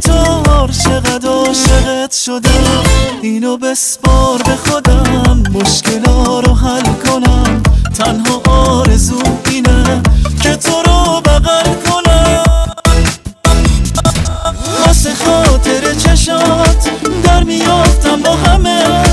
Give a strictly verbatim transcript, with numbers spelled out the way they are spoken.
بی‌قرار چقدر عاشقت شدم. اینو بسپار به خودم، مشکلا رو حل کنم. تنها آرزوم اینه که تو رو بغل کنم. واسه خاطر چشات در میافتم با همه